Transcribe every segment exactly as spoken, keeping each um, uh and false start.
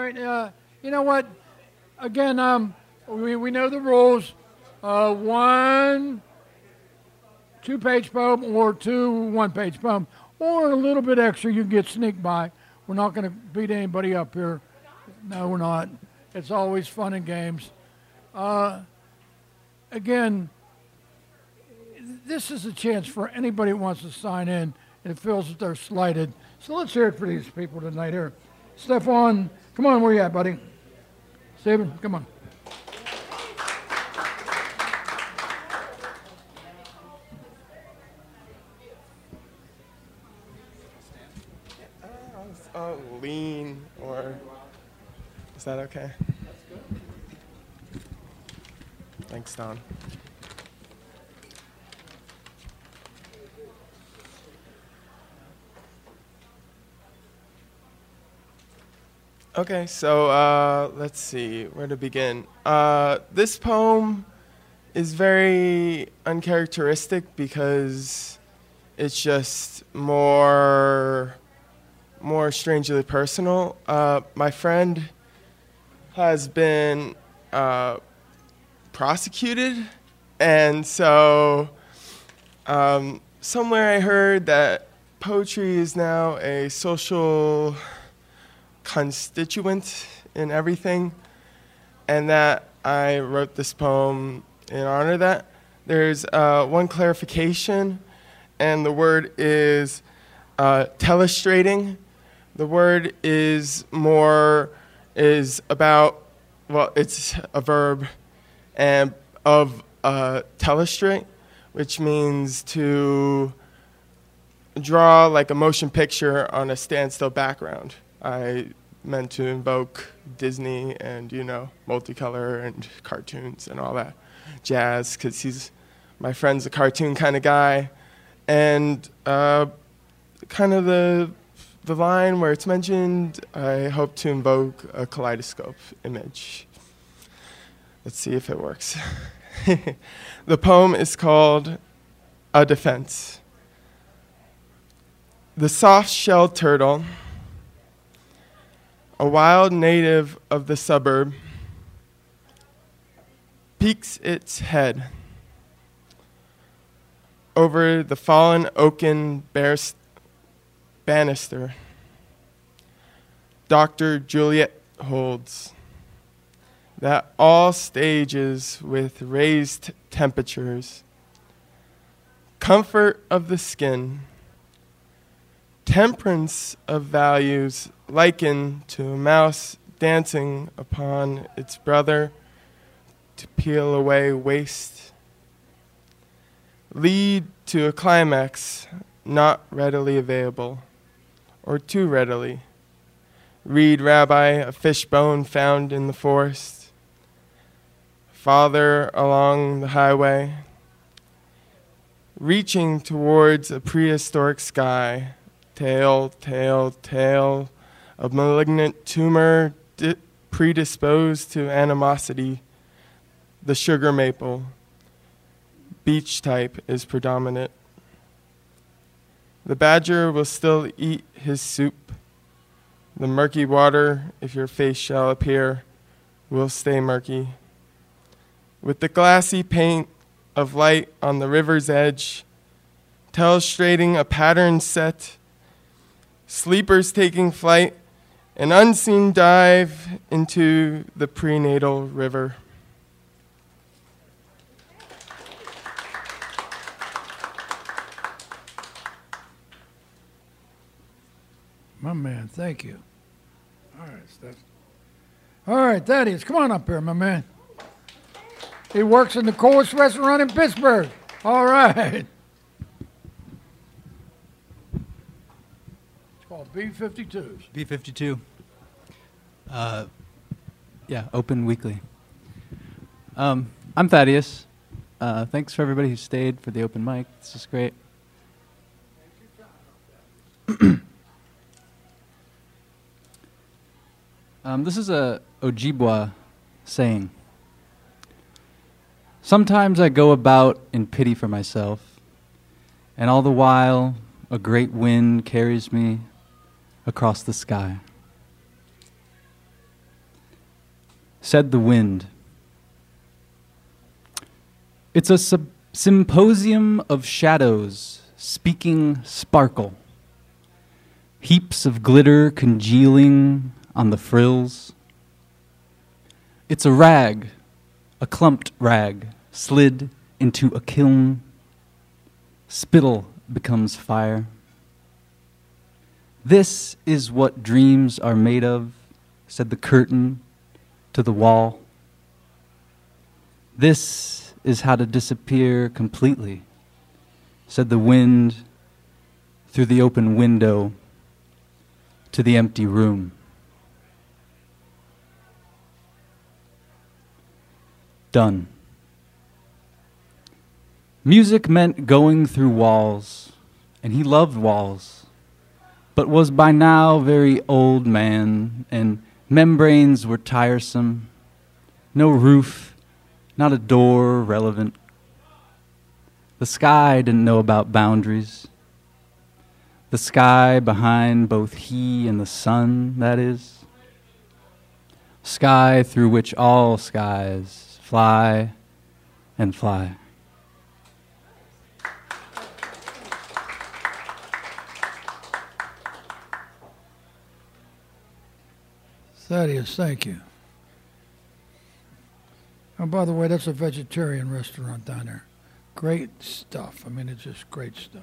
right. Uh, you know what? Again, um, we, we know the rules. Uh, one two-page poem or two one-page poem, or a little bit extra you can get sneaked by. We're not going to beat anybody up here. No, we're not. It's always fun and games. Uh, again, this is a chance for anybody who wants to sign in and feels that they're slighted. So let's hear it for these people tonight here. Stefan, come on, where you at, buddy? Stephen, come on. Uh, lean, or is that okay? That's good. Thanks, Don. Okay, so uh, let's see where to begin. Uh, this poem is very uncharacteristic because it's just more, more strangely personal. Uh, my friend has been uh, prosecuted, and so um, somewhere I heard that poetry is now a social constituent in everything, and that I wrote this poem in honor of that. There's uh, one clarification, and the word is uh, telestrating. The word is more, is about, well, it's a verb, and of uh, telestrate, which means to draw like a motion picture on a standstill background. I meant to invoke Disney and, you know, multicolor and cartoons and all that jazz, because he's, my friend's a cartoon kind of guy. And uh, kind of the, the line where it's mentioned, I hope to invoke a kaleidoscope image. Let's see if it works. The poem is called A Defense. The soft-shelled turtle, a wild native of the suburb, peeks its head over the fallen oaken bear's banister Doctor Juliet holds, that all stages with raised temperatures, comfort of the skin, temperance of values likened to a mouse dancing upon its brother to peel away waste, lead to a climax not readily available, or too readily. Read, Rabbi, a fishbone found in the forest, father along the highway, reaching towards a prehistoric sky, tail, tail, tail, a malignant tumor di- predisposed to animosity. The sugar maple, beach type, is predominant. The badger will still eat his soup. The murky water, if your face shall appear, will stay murky. With the glassy paint of light on the river's edge, telestrating a pattern set, sleepers taking flight, an unseen dive into the prenatal river. My man, thank you. All right, Steph. All right, Thaddeus, come on up here, my man. He works in the coolest restaurant in Pittsburgh. All right. Called B fifty-twos. B fifty-two. Uh, yeah, open weekly. Um, I'm Thaddeus. Uh, thanks for everybody who stayed for the open mic. This is great. um, this is a Ojibwa saying. Sometimes I go about in pity for myself, and all the while a great wind carries me across the sky. said the wind. It's a sub- symposium of shadows speaking sparkle, heaps of glitter congealing on the frills. It's a rag, a clumped rag, slid into a kiln. Spittle becomes fire. This is what dreams are made of, said the curtain to the wall. This is how to disappear completely, said the wind through the open window to the empty room. Done. Music meant going through walls, and he loved walls, but was by now very old man, and membranes were tiresome. No roof, not a door relevant. The sky didn't know about boundaries. The sky behind both he and the sun, that is. Sky through which all skies fly and fly. Thaddeus, thank you. Oh, by the way, that's a vegetarian restaurant down there. Great stuff. I mean, it's just great stuff.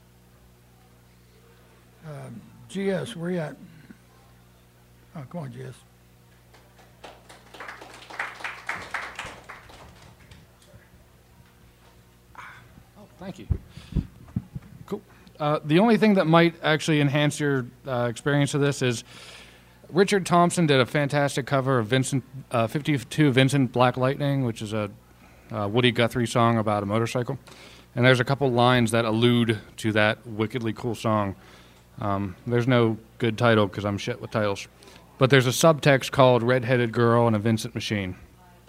Um, G S, where you at? Oh, come on, G S. Oh, thank you. Cool. Uh, the only thing that might actually enhance your uh, experience of this is Richard Thompson did a fantastic cover of Vincent uh, fifty-two Vincent Black Lightning, which is a uh, Woody Guthrie song about a motorcycle. And there's a couple lines that allude to that wickedly cool song. Um, there's no good title because I'm shit with titles. But there's a subtext called Red-Headed Girl and a Vincent Machine.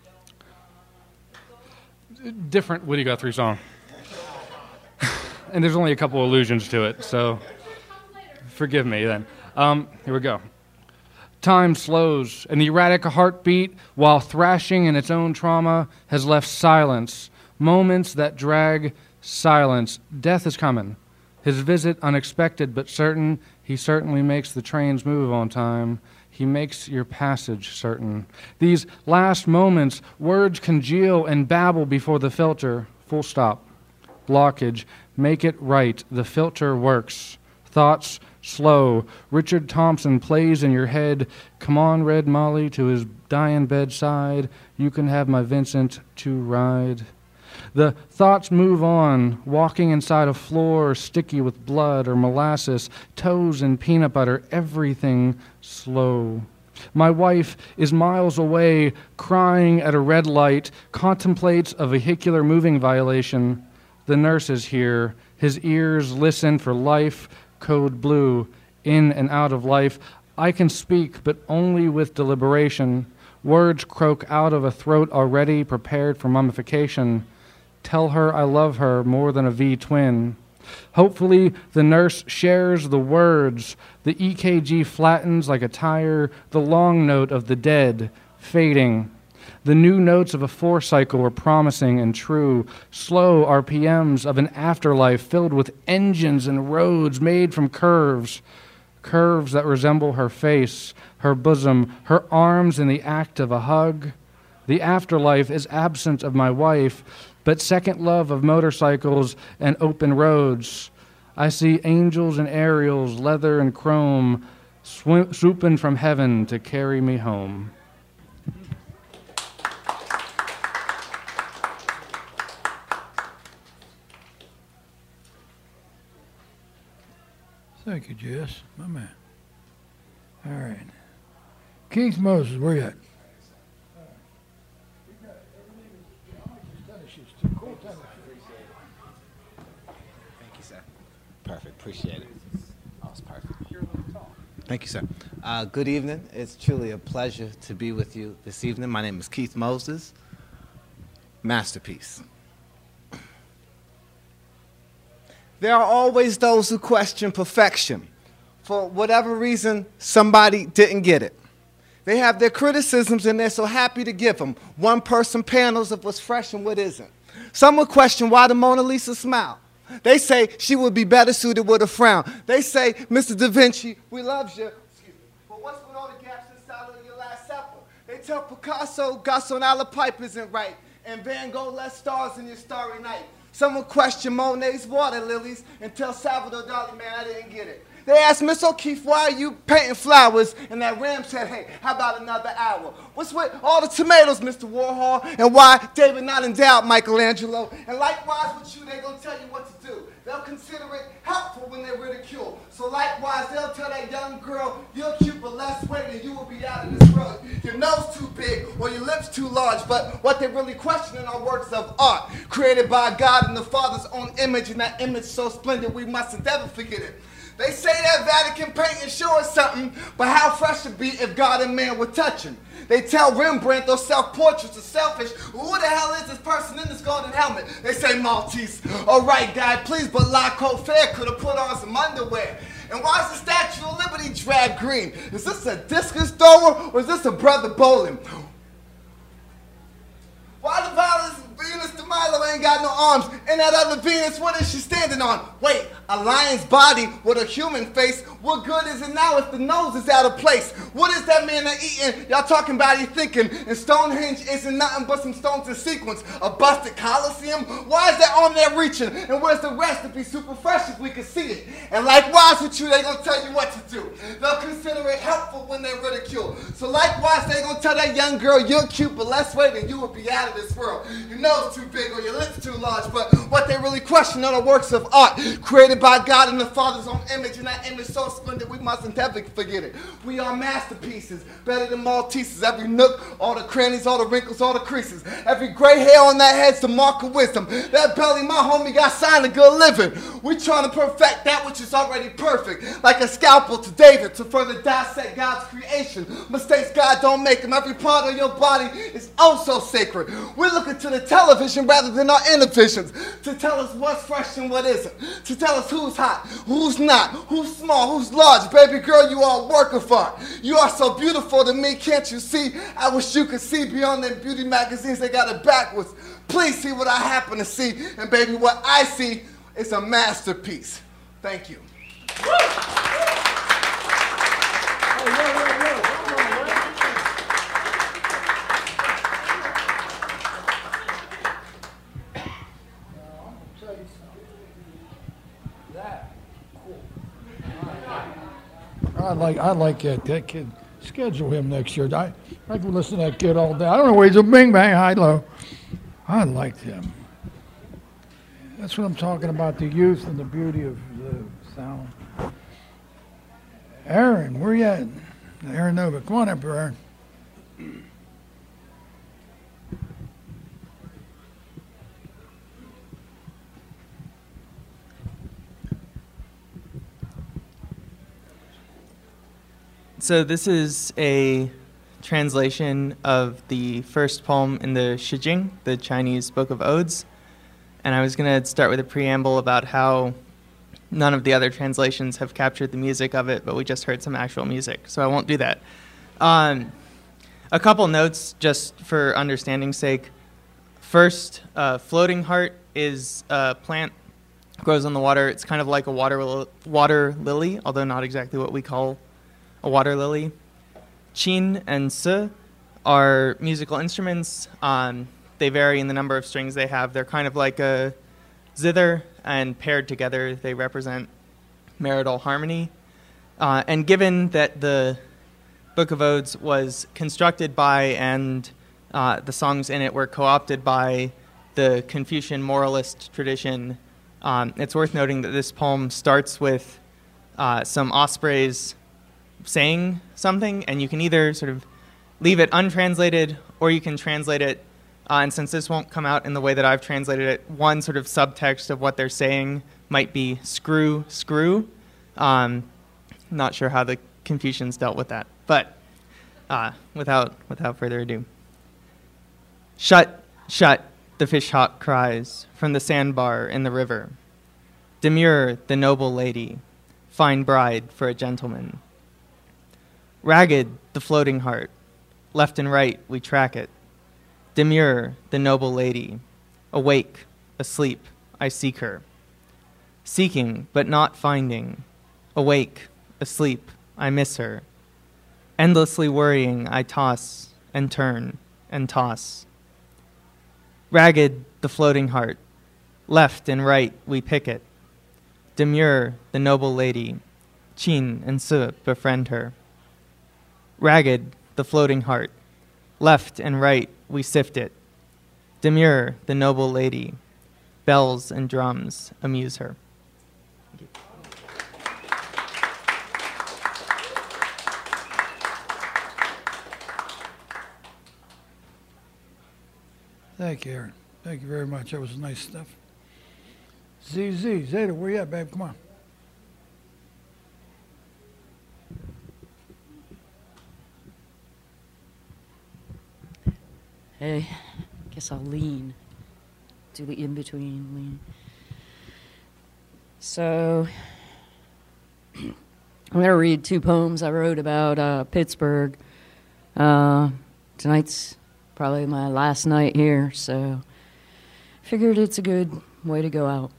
Different Woody Guthrie song. And there's only a couple allusions to it, so forgive me then. Um, here we go. Time slows, and the erratic heartbeat, while thrashing in its own trauma, has left silence, moments that drag silence. Death is coming. His visit unexpected but certain. He certainly makes the trains move on time. He makes your passage certain. These last moments, words congeal and babble before the filter. Full stop. Blockage. Make it right. The filter works. Thoughts slow. Richard Thompson plays in your head. Come on, Red Molly, to his dying bedside. You can have my Vincent to ride. The thoughts move on, walking inside a floor sticky with blood or molasses, toes and peanut butter, everything slow. My wife is miles away, crying at a red light, contemplates a vehicular moving violation. The nurse is here. His ears listen for life, code blue, in and out of life. I can speak, but only with deliberation. Words croak out of a throat already prepared for mummification. Tell her I love her more than a V-twin. Hopefully the nurse shares the words. The E K G flattens like a tire, the long note of the dead, fading. The new notes of a four-cycle are promising and true, slow R P Ms of an afterlife filled with engines and roads made from curves, curves that resemble her face, her bosom, her arms in the act of a hug. The afterlife is absent of my wife, but second love of motorcycles and open roads. I see angels and aerials, leather and chrome, sw- swooping from heaven to carry me home. Thank you, Jess. My man. All right. Keith Moses, where you at? Thank you, sir. Perfect. Appreciate it. Oh, it's perfect. Thank you, sir. Uh, good evening. It's truly a pleasure to be with you this evening. My name is Keith Moses. Masterpiece. There are always those who question perfection. For whatever reason, somebody didn't get it. They have their criticisms and they're so happy to give them one-person panels of what's fresh and what isn't. Some would question why the Mona Lisa smile. They say she would be better suited with a frown. They say, Mister Da Vinci, we love you. Excuse me. But what's with all the gaps inside of your Last Supper? They tell Picasso, Gaston Pipe isn't right. And Van Gogh left stars in your starry night. Some would question Monet's water lilies and tell Salvador Dali, man, I didn't get it. They asked Miss O'Keeffe, why are you painting flowers? And that ram said, hey, how about another hour? What's with all the tomatoes, Mister Warhol? And why David not endowed Michelangelo? And likewise with you, they're going to tell you what to do. They'll consider it helpful when they're ridiculed. So likewise, they'll tell that young girl, you're cute but less weight and you will be out of this world. Your nose too big or your lips too large. But what they're really questioning are works of art created by God in the Father's own image, and that image so splendid we mustn't ever forget it. They say that Vatican painting sure is something, but how fresh it'd be if God and man were touching. They tell Rembrandt those self-portraits are selfish. Who the hell is this person in this golden helmet? They say Maltese. All right, guy, please, but La Cote Fair could have put on some underwear. And why is the Statue of Liberty drab green? Is this a discus thrower or is this a brother bowling? Why the violence Venus de Milo ain't got no arms? And that other Venus, what is she standing on? Wait, a lion's body with a human face. What good is it now if the nose is out of place? What is that man that eating? Y'all talking about he thinking. And Stonehenge isn't nothing but some stones in sequence. A busted Colosseum? Why is that arm there reaching? And where's the rest to be super fresh if we can see it? And likewise with you, they gonna tell you what to do. They'll consider it helpful when they ridicule. So likewise, they gonna tell that young girl, you're cute, but less weight and you will be out of this world. Your nose too big or your lips too large. But what they really question are the works of art created by God in the Father's own image, and that image so splendid we mustn't ever forget it. We are masterpieces, better than Maltesers. Every nook, all the crannies, all the wrinkles, all the creases. Every gray hair on that head's the mark of wisdom. That belly, my homie, got signed a good living. We trying to perfect that which is already perfect, like a scalpel to David to further dissect God's creation. Mistakes God don't make them. Every part of your body is oh so sacred. We're looking to the television rather than our inner visions to tell us what's fresh and what isn't, to tell us who's hot, who's not, who's small, who's large. Baby girl, you are a work of art. You are so beautiful to me, can't you see? I wish you could see beyond them beauty magazines, they got it backwards. Please see what I happen to see, and baby, what I see is a masterpiece. Thank you. I like I like that, that kid. Schedule him next year. I, I can listen to that kid all day. I don't know where he's a bing bang high low. I liked him. That's what I'm talking about, the youth and the beauty of the sound. Aaron, where you at? Aaron Nova. Come on up, Aaron. So this is a translation of the first poem in the Shijing, the Chinese Book of Odes. And I was going to start with a preamble about how none of the other translations have captured the music of it, but we just heard some actual music, so I won't do that. Um, a couple notes just for understanding's sake. First, uh, floating heart is a plant, grows on the water. It's kind of like a water, li- water lily, although not exactly what we call a water lily. Qin and Si are musical instruments. Um, they vary in the number of strings they have. They're kind of like a zither, and paired together they represent marital harmony. Uh, and given that the Book of Odes was constructed by and uh, the songs in it were co-opted by the Confucian moralist tradition, um, it's worth noting that this poem starts with uh, some ospreys saying something, and you can either sort of leave it untranslated or you can translate it. Uh, and since this won't come out in the way that I've translated it, one sort of subtext of what they're saying might be screw, screw. Um, not sure how the Confucians dealt with that, but uh, without without further ado. Shut, shut, the fishhawk cries from the sandbar in the river. Demure, the noble lady, fine bride for a gentleman. Ragged, the floating heart, left and right we track it. Demure, the noble lady, awake, asleep, I seek her. Seeking, but not finding, awake, asleep, I miss her. Endlessly worrying, I toss and turn and toss. Ragged, the floating heart, left and right we pick it. Demure, the noble lady, Qin and Se befriend her. Ragged, the floating heart, left and right we sift it. Demure, the noble lady, bells and drums amuse her. Thank you, Aaron. Thank you very much. That was nice stuff. Z Z, Zeta, where you at, babe? Come on. Hey, guess I'll lean. Do the in-between lean. So, I'm going to read two poems I wrote about uh, Pittsburgh. Uh, tonight's probably my last night here, so figured it's a good way to go out.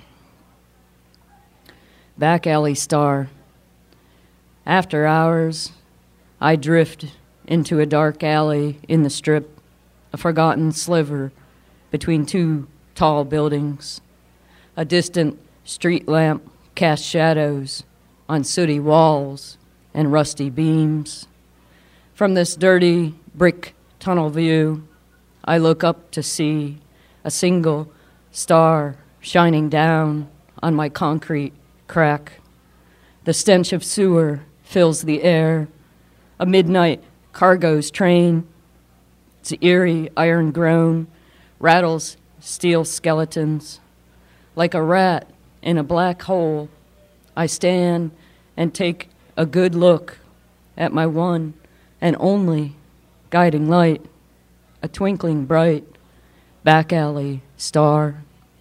Back alley star. After hours, I drift into a dark alley in the Strip, a forgotten sliver between two tall buildings. A distant street lamp casts shadows on sooty walls and rusty beams. From this dirty brick tunnel view, I look up to see a single star shining down on my concrete crack. The stench of sewer fills the air. A midnight cargo's train, its eerie iron groan, rattles steel skeletons. Like a rat in a black hole, I stand and take a good look at my one and only guiding light, a twinkling bright back alley star.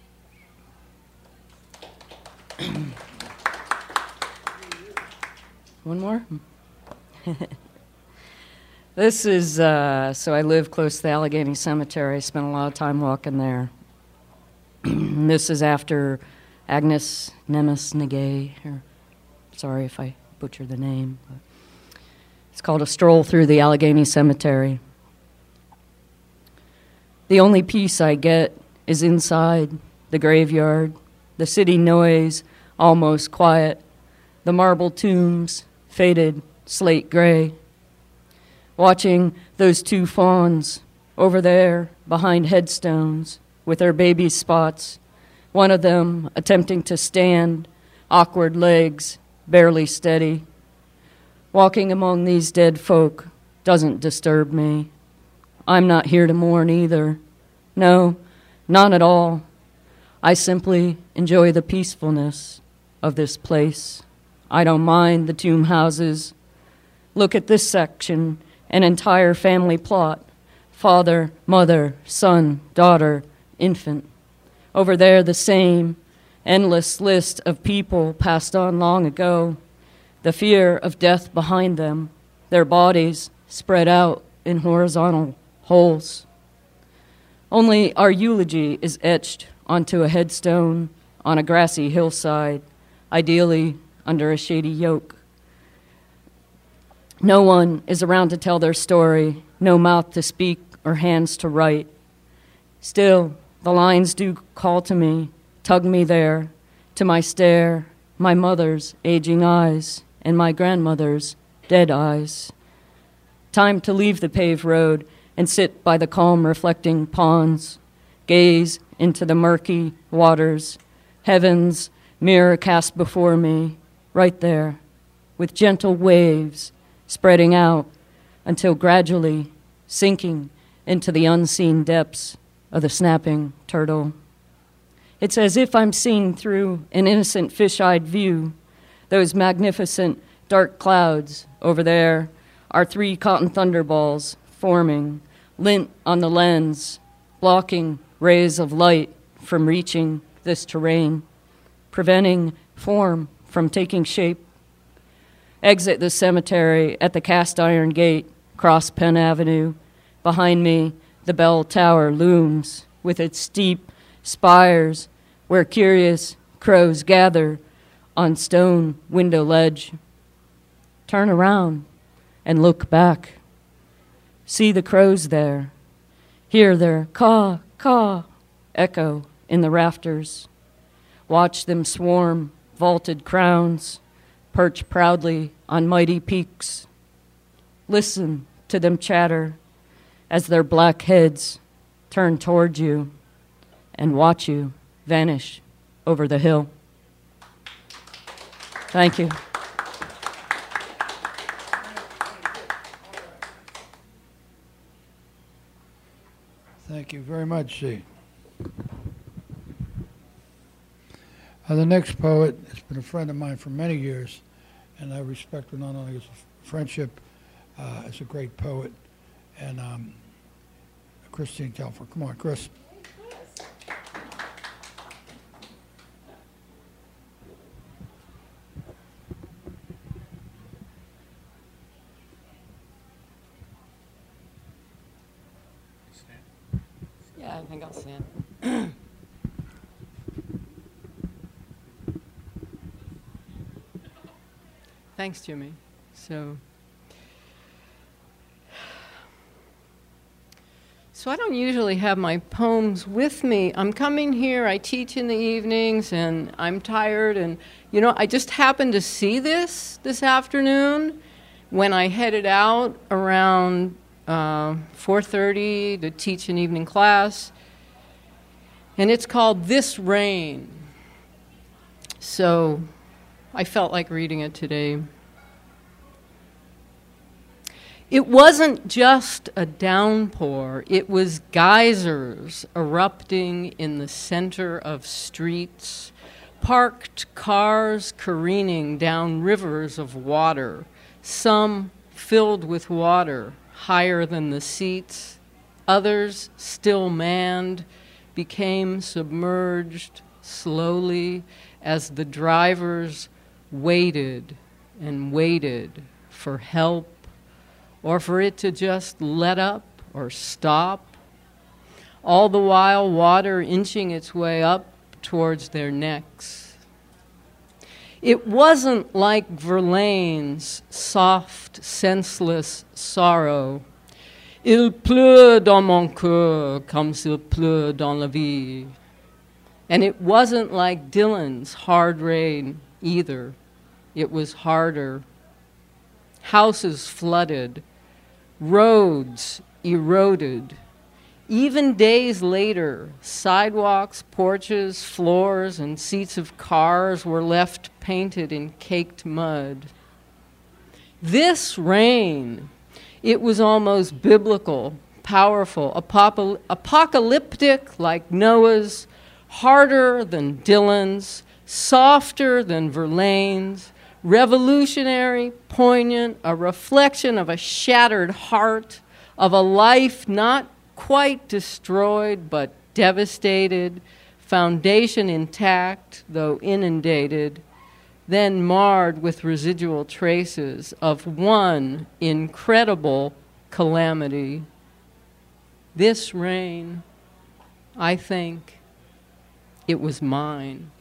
One more? This is, uh, so I live close to the Allegheny Cemetery. I spent a lot of time walking there. This is after Agnes Nemes Negay. Or, sorry if I butchered the name. But it's called A Stroll Through the Allegheny Cemetery. The only peace I get is inside the graveyard. The city noise, almost quiet. The marble tombs, faded slate gray. Watching those two fawns over there behind headstones with their baby spots, one of them attempting to stand, awkward legs, barely steady. Walking among these dead folk doesn't disturb me. I'm not here to mourn either. No, not at all. I simply enjoy the peacefulness of this place. I don't mind the tomb houses. Look at this section. An entire family plot. Father, mother, son, daughter, infant. Over there, the same endless list of people passed on long ago. The fear of death behind them. Their bodies spread out in horizontal holes. Only our eulogy is etched onto a headstone on a grassy hillside, ideally under a shady yoke. No one is around to tell their story, no mouth to speak or hands to write. Still, the lines do call to me, tug me there, to my stare, my mother's aging eyes, and my grandmother's dead eyes. Time to leave the paved road and sit by the calm reflecting ponds, gaze into the murky waters, heaven's mirror cast before me, right there, with gentle waves spreading out until gradually sinking into the unseen depths of the snapping turtle. It's as if I'm seeing through an innocent fish-eyed view those magnificent dark clouds over there are three cotton thunderballs forming, lint on the lens, blocking rays of light from reaching this terrain, preventing form from taking shape. Exit the cemetery at the cast iron gate cross Penn Avenue. Behind me, the bell tower looms with its steep spires where curious crows gather on stone window ledge. Turn around and look back. See the crows there. Hear their caw, caw echo in the rafters. Watch them swarm vaulted crowns, perch proudly on mighty peaks. Listen to them chatter as their black heads turn toward you and watch you vanish over the hill. Thank you. Thank you very much, C. Uh, the next poet has been a friend of mine for many years, and I respect her not only as a friendship, uh, as a great poet, and um, Christine Telfer. Come on, Chris. Yeah, I think I'll stand. Thanks, Jimmy. So, so I don't usually have my poems with me. I'm coming here, I teach in the evenings, and I'm tired, and, you know, I just happened to see this this afternoon when I headed out around uh, four thirty to teach an evening class, and it's called This Rain. So I felt like reading it today. It wasn't just a downpour, it was geysers erupting in the center of streets, parked cars careening down rivers of water, some filled with water higher than the seats, others still manned, became submerged slowly as the drivers waited and waited for help or for it to just let up or stop, all the while water inching its way up towards their necks. It wasn't like Verlaine's soft, senseless sorrow. Il pleut dans mon cœur comme s'il pleut dans la vie. And it wasn't like Dylan's hard rain either. It was harder. Houses flooded, roads eroded. Even days later, sidewalks, porches, floors, and seats of cars were left painted in caked mud. This rain, it was almost biblical, powerful, apop- apocalyptic like Noah's, harder than Dylan's, softer than Verlaine's, revolutionary, poignant, a reflection of a shattered heart, of a life not quite destroyed but devastated, foundation intact though inundated, then marred with residual traces of one incredible calamity. This rain, I think, it was mine.